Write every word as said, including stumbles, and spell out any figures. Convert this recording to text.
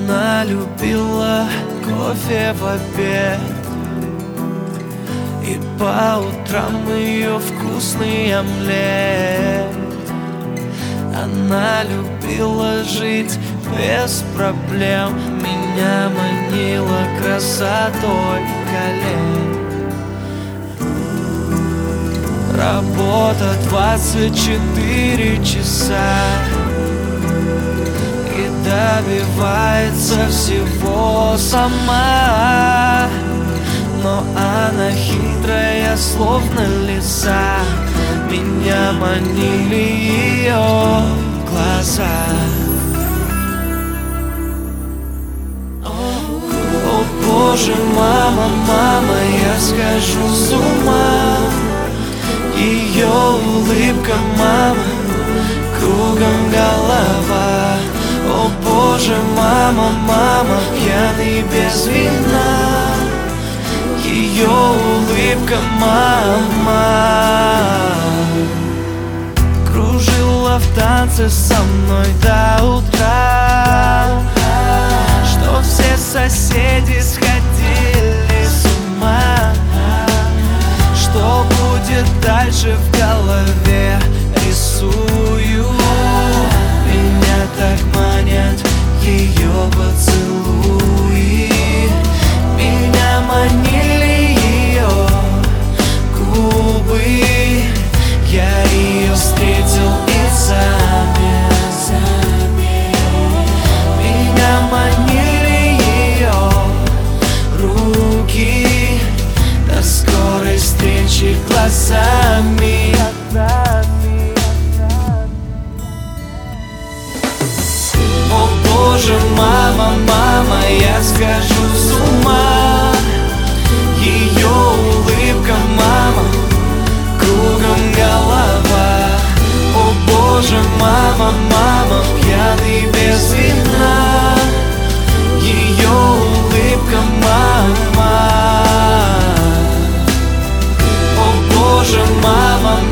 Она любила кофе в обед, и по утрам ее вкусный омлет. Она любила жить без проблем, меня манила красотой колен. Работа двадцать четыре часа, и добивается всего сама. Но она хитрая, словно лиса, меня манили ее глаза. О боже, мама, мама, я схожу с ума. Ее улыбка, мама, кругом голова. О боже, мама, мама, пьяный без вина. Ее улыбка, мама, кружила в танце со мной до утра, что все соседи сходили с ума. Что будет дальше, в голове рисую. Меня так манят ее поцелуи. Меня манили ее губы. Я ее встретил и замер. Меня манили ее руки. До скорой встречи глазами. О боже, мама, мама, я схожу с ума. Ее улыбка, мама, кругом голова. О боже, мама, мама, пьяный без вина. Ее улыбка, мама. О боже, мама,